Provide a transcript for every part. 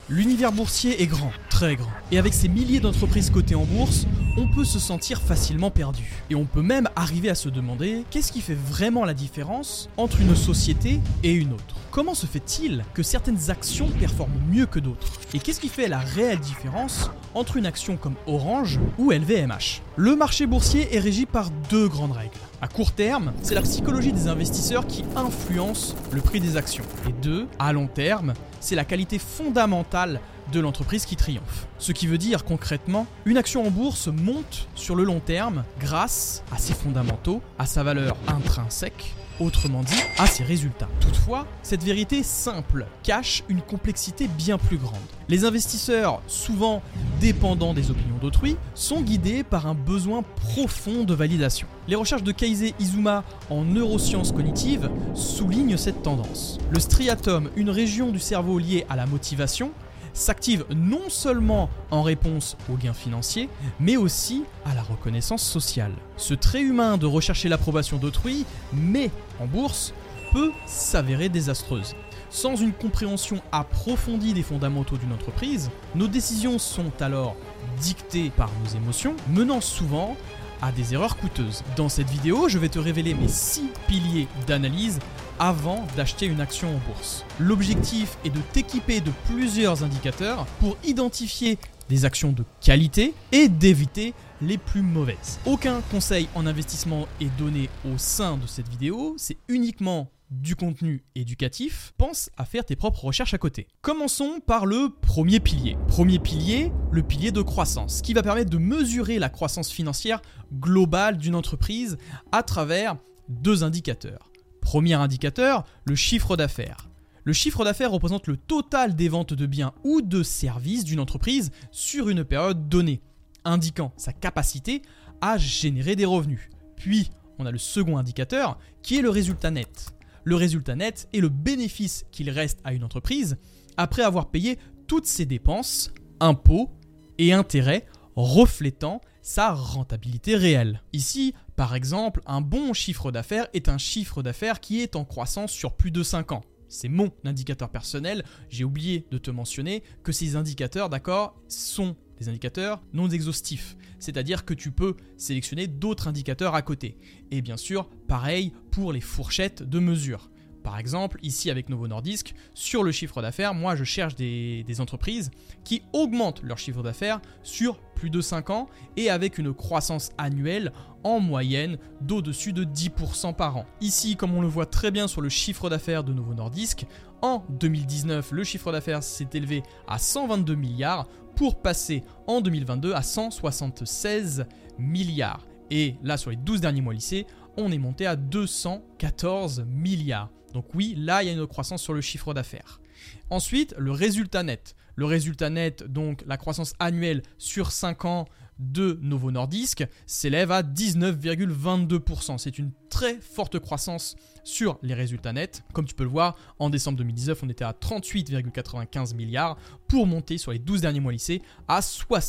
L'univers boursier est grand, très grand. Et avec ces milliers d'entreprises cotées en bourse, on peut se sentir facilement perdu. Et on peut même arriver à se demander qu'est-ce qui fait vraiment la différence entre une société et une autre. Comment se fait-il que certaines actions performent mieux que d'autres? Et qu'est-ce qui fait la réelle différence entre une action comme Orange ou LVMH? Le marché boursier est régi par deux grandes règles. À court terme, c'est la psychologie des investisseurs qui influence le prix des actions. Et deux, à long terme, c'est la qualité fondamentale de l'entreprise qui triomphe. Ce qui veut dire concrètement, une action en bourse monte sur le long terme grâce à ses fondamentaux, à sa valeur intrinsèque, autrement dit, à ses résultats. Toutefois, cette vérité simple cache une complexité bien plus grande. Les investisseurs, souvent dépendants des opinions d'autrui, sont guidés par un besoin profond de validation. Les recherches de Keizé Izuma en neurosciences cognitives soulignent cette tendance. Le striatum, une région du cerveau liée à la motivation, s'active non seulement en réponse aux gains financiers, mais aussi à la reconnaissance sociale. Ce trait humain de rechercher l'approbation d'autrui, mais en bourse, peut s'avérer désastreuse. Sans une compréhension approfondie des fondamentaux d'une entreprise, nos décisions sont alors dictées par nos émotions, menant souvent à des erreurs coûteuses. Dans cette vidéo, je vais te révéler mes 6 piliers d'analyse avant d'acheter une action en bourse. L'objectif est de t'équiper de plusieurs indicateurs pour identifier des actions de qualité et d'éviter les plus mauvaises. Aucun conseil en investissement est donné au sein de cette vidéo, c'est uniquement du contenu éducatif. Pense à faire tes propres recherches à côté. Commençons par le premier pilier. Premier pilier, le pilier de croissance, qui va permettre de mesurer la croissance financière globale d'une entreprise à travers deux indicateurs. Premier indicateur, le chiffre d'affaires. Le chiffre d'affaires représente le total des ventes de biens ou de services d'une entreprise sur une période donnée, indiquant sa capacité à générer des revenus. Puis, on a le second indicateur qui est le résultat net. Le résultat net est le bénéfice qu'il reste à une entreprise après avoir payé toutes ses dépenses, impôts et intérêts, reflétant sa rentabilité réelle. Ici, par exemple, un bon chiffre d'affaires est un chiffre d'affaires qui est en croissance sur plus de 5 ans. C'est mon indicateur personnel. J'ai oublié de te mentionner que ces indicateurs, d'accord, sont des indicateurs non exhaustifs. C'est-à-dire que tu peux sélectionner d'autres indicateurs à côté. Et bien sûr, pareil pour les fourchettes de mesure. Par exemple, ici avec Novo Nordisk, sur le chiffre d'affaires, moi je cherche des entreprises qui augmentent leur chiffre d'affaires sur plus de 5 ans et avec une croissance annuelle en moyenne d'au-dessus de 10% par an. Ici, comme on le voit très bien sur le chiffre d'affaires de Novo Nordisk, en 2019, le chiffre d'affaires s'est élevé à 122 milliards pour passer en 2022 à 176 milliards. Et là, sur les 12 derniers mois lissés, on est monté à 214 milliards. Donc oui, là, il y a une croissance sur le chiffre d'affaires. Ensuite, le résultat net. Le résultat net, donc la croissance annuelle sur 5 ans de Novo Nordisk, s'élève à 19,22%. C'est une très forte croissance sur les résultats nets. Comme tu peux le voir, en décembre 2019, on était à 38,95 milliards pour monter sur les 12 derniers mois lissés à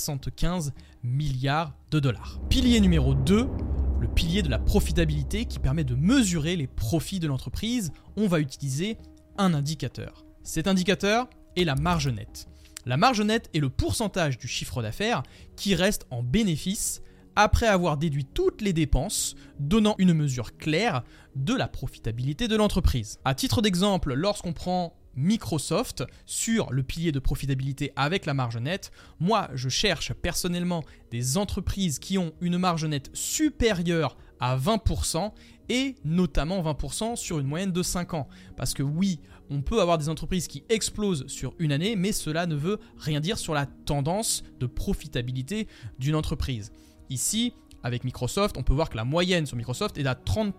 75 milliards de dollars. Pilier numéro 2. Le pilier de la profitabilité qui permet de mesurer les profits de l'entreprise. On va utiliser un indicateur. Cet indicateur est la marge nette. La marge nette est le pourcentage du chiffre d'affaires qui reste en bénéfice après avoir déduit toutes les dépenses, donnant une mesure claire de la profitabilité de l'entreprise. À titre d'exemple, lorsqu'on prend Microsoft sur le pilier de profitabilité avec la marge nette, moi je cherche personnellement des entreprises qui ont une marge nette supérieure à 20% et notamment 20% sur une moyenne de 5 ans. Parce que oui, on peut avoir des entreprises qui explosent sur une année, mais cela ne veut rien dire sur la tendance de profitabilité d'une entreprise. Ici, avec Microsoft, on peut voir que la moyenne sur Microsoft est à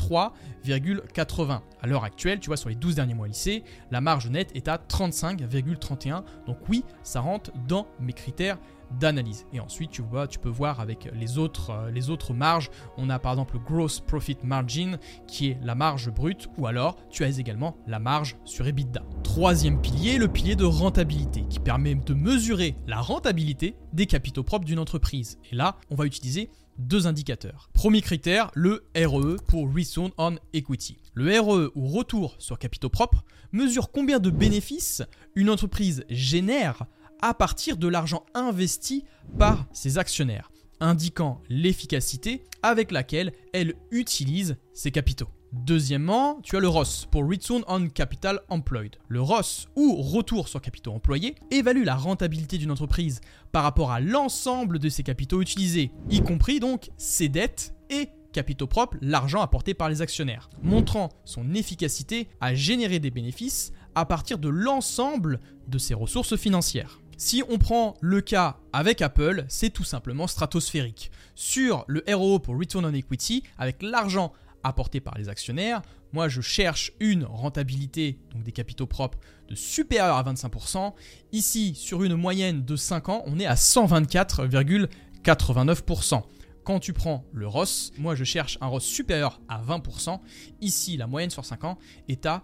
33,80. À l'heure actuelle, tu vois, sur les 12 derniers mois lissés, la marge nette est à 35,31. Donc oui, ça rentre dans mes critères d'analyse. Et ensuite, tu peux voir avec les autres marges. On a par exemple le Gross Profit Margin qui est la marge brute, ou alors tu as également la marge sur EBITDA. Troisième pilier, le pilier de rentabilité qui permet de mesurer la rentabilité des capitaux propres d'une entreprise. Et là, on va utiliser deux indicateurs. Premier critère, le ROE pour Return on Equity. Le ROE ou retour sur capitaux propres mesure combien de bénéfices une entreprise génère à partir de l'argent investi par ses actionnaires, indiquant l'efficacité avec laquelle elle utilise ses capitaux. Deuxièmement, tu as le ROS pour Return on Capital Employed. Le ROS, ou retour sur capitaux employés, évalue la rentabilité d'une entreprise par rapport à l'ensemble de ses capitaux utilisés, y compris donc ses dettes et capitaux propres, l'argent apporté par les actionnaires, montrant son efficacité à générer des bénéfices à partir de l'ensemble de ses ressources financières. Si on prend le cas avec Apple, c'est tout simplement stratosphérique. Sur le ROE pour Return on Equity, avec l'argent apporté par les actionnaires, moi je cherche une rentabilité, donc des capitaux propres, de supérieure à 25%. Ici, sur une moyenne de 5 ans, on est à 124,89%. Quand tu prends le ROS, moi je cherche un ROS supérieur à 20%. Ici, la moyenne sur 5 ans est à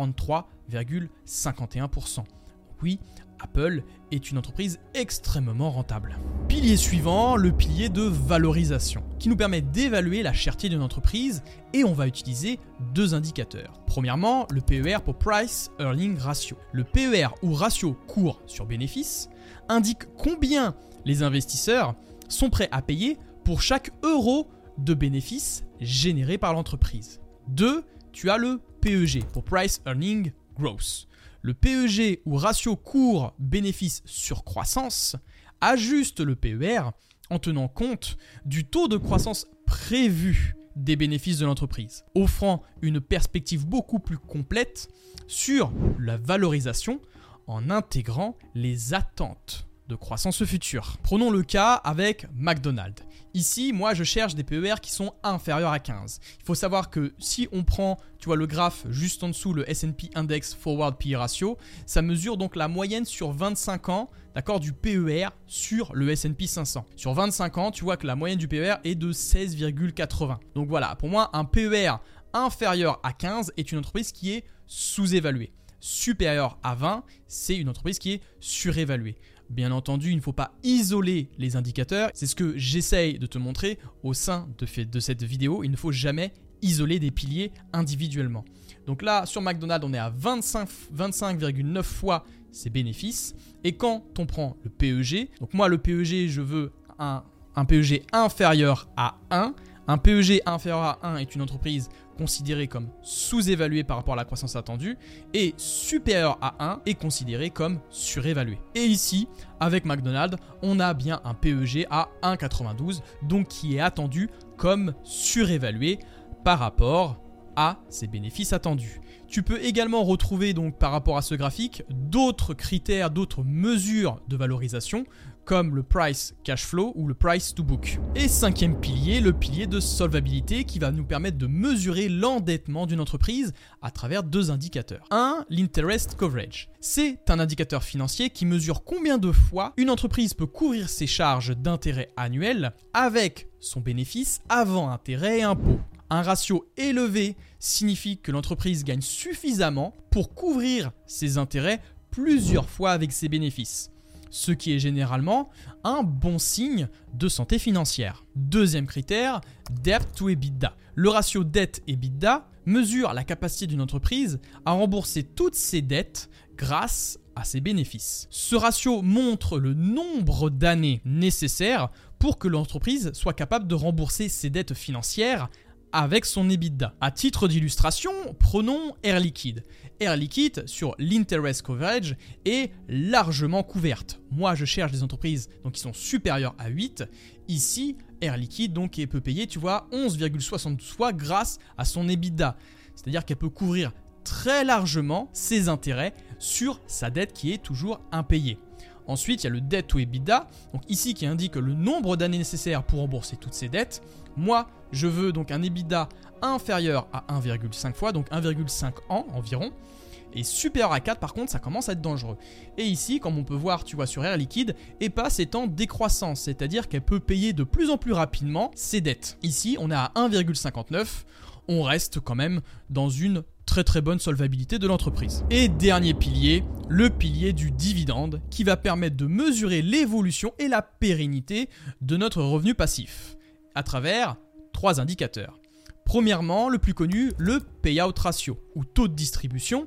43,51%. Oui, Apple est une entreprise extrêmement rentable. Pilier suivant, le pilier de valorisation, qui nous permet d'évaluer la cherté d'une entreprise, et on va utiliser deux indicateurs. Premièrement, le PER pour Price Earning Ratio. Le PER, ou ratio cours sur bénéfice, indique combien les investisseurs sont prêts à payer pour chaque euro de bénéfice généré par l'entreprise. 2. Tu as le PEG pour Price Earning Growth. Le PEG, ou ratio cours bénéfice sur croissance, ajuste le PER en tenant compte du taux de croissance prévu des bénéfices de l'entreprise, offrant une perspective beaucoup plus complète sur la valorisation en intégrant les attentes de croissance future. Prenons le cas avec McDonald's. Ici, moi, je cherche des PER qui sont inférieurs à 15. Il faut savoir que si on prend, tu vois, le graphe juste en dessous, le S&P Index Forward PE Ratio, ça mesure donc la moyenne sur 25 ans, d'accord, du PER sur le S&P 500. Sur 25 ans, tu vois que la moyenne du PER est de 16,80. Donc voilà, pour moi, un PER inférieur à 15 est une entreprise qui est sous-évaluée. Supérieur à 20, c'est une entreprise qui est surévaluée. Bien entendu, il ne faut pas isoler les indicateurs. C'est ce que j'essaye de te montrer au sein de cette vidéo. Il ne faut jamais isoler des piliers individuellement. Donc là, sur McDonald's, on est à 25,9 fois ses bénéfices. Et quand on prend le PEG, donc moi, le PEG, je veux un PEG inférieur à 1. Un PEG inférieur à 1 est une entreprise considérée comme sous-évaluée par rapport à la croissance attendue, et supérieur à 1 est considérée comme surévaluée. Et ici, avec McDonald's, on a bien un PEG à 1,92, donc qui est attendu comme surévalué par rapport à ses bénéfices attendus. Tu peux également retrouver donc par rapport à ce graphique d'autres critères, d'autres mesures de valorisation comme le price cash flow ou le price to book. Et cinquième pilier, le pilier de solvabilité qui va nous permettre de mesurer l'endettement d'une entreprise à travers deux indicateurs. 1. L'interest coverage. C'est un indicateur financier qui mesure combien de fois une entreprise peut couvrir ses charges d'intérêt annuelles avec son bénéfice avant intérêt et impôts. Un ratio élevé signifie que l'entreprise gagne suffisamment pour couvrir ses intérêts plusieurs fois avec ses bénéfices, ce qui est généralement un bon signe de santé financière. Deuxième critère, debt to EBITDA. Le ratio dette-EBITDA mesure la capacité d'une entreprise à rembourser toutes ses dettes grâce à ses bénéfices. Ce ratio montre le nombre d'années nécessaires pour que l'entreprise soit capable de rembourser ses dettes financières avec son EBITDA. À titre d'illustration, prenons Air Liquide. Air Liquide, sur l'interest coverage, est largement couverte. Moi, je cherche des entreprises donc, qui sont supérieures à 8. Ici, Air Liquide donc, peut payer, tu vois, 11,72 fois grâce à son EBITDA. C'est-à-dire qu'elle peut couvrir très largement ses intérêts sur sa dette qui est toujours impayée. Ensuite, il y a le debt to EBITDA, donc ici qui indique le nombre d'années nécessaires pour rembourser toutes ses dettes. Moi, je veux donc un EBITDA inférieur à 1,5 fois, donc 1,5 ans environ. Et supérieur à 4, par contre, ça commence à être dangereux. Et ici, comme on peut voir, tu vois, sur Air Liquide, EPA c'est en décroissance, c'est-à-dire qu'elle peut payer de plus en plus rapidement ses dettes. Ici, on est à 1,59, on reste quand même dans une très bonne solvabilité de l'entreprise. Et dernier pilier, le pilier du dividende qui va permettre de mesurer l'évolution et la pérennité de notre revenu passif à travers 3 indicateurs. Premièrement, le plus connu, le payout ratio ou taux de distribution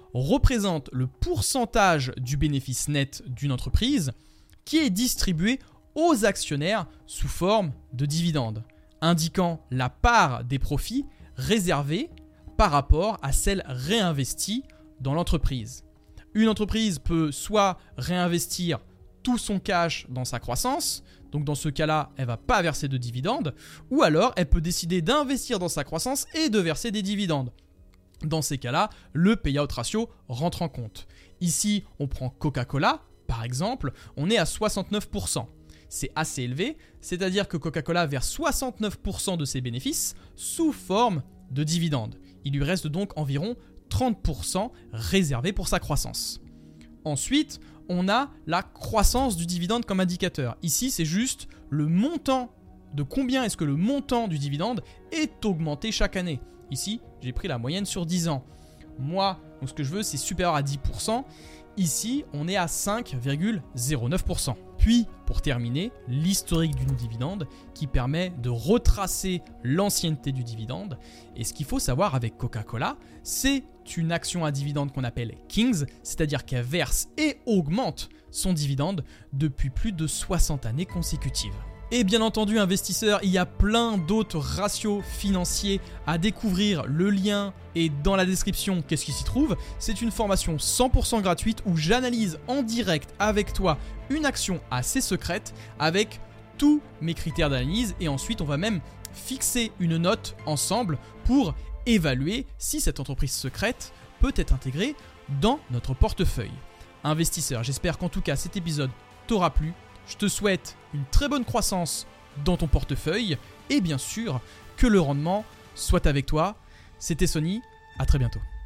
représente le pourcentage du bénéfice net d'une entreprise qui est distribué aux actionnaires sous forme de dividendes, indiquant la part des profits réservée par rapport à celle réinvestie dans l'entreprise. Une entreprise peut soit réinvestir tout son cash dans sa croissance, donc dans ce cas-là, elle ne va pas verser de dividendes, ou alors elle peut décider d'investir dans sa croissance et de verser des dividendes. Dans ces cas-là, le payout ratio rentre en compte. Ici, on prend Coca-Cola, par exemple, on est à 69%. C'est assez élevé, c'est-à-dire que Coca-Cola verse 69% de ses bénéfices sous forme de dividendes. Il lui reste donc environ 30% réservés pour sa croissance. Ensuite, on a la croissance du dividende comme indicateur. Ici, c'est juste le montant de combien est-ce que le montant du dividende est augmenté chaque année. Ici, j'ai pris la moyenne sur 10 ans. Moi, donc ce que je veux, c'est supérieur à 10%. Ici, on est à 5,09%. Puis, pour terminer, l'historique du dividende qui permet de retracer l'ancienneté du dividende. Et ce qu'il faut savoir avec Coca-Cola, c'est une action à dividende qu'on appelle Kings, c'est-à-dire qu'elle verse et augmente son dividende depuis plus de 60 années consécutives. Et bien entendu, investisseurs, il y a plein d'autres ratios financiers à découvrir. Le lien est dans la description. Qu'est-ce qui s'y trouve ? C'est une formation 100% gratuite où j'analyse en direct avec toi une action assez secrète avec tous mes critères d'analyse. Et ensuite, on va même fixer une note ensemble pour évaluer si cette entreprise secrète peut être intégrée dans notre portefeuille. Investisseurs, j'espère qu'en tout cas cet épisode t'aura plu. Je te souhaite une très bonne croissance dans ton portefeuille et bien sûr que le rendement soit avec toi. C'était Sony, à très bientôt.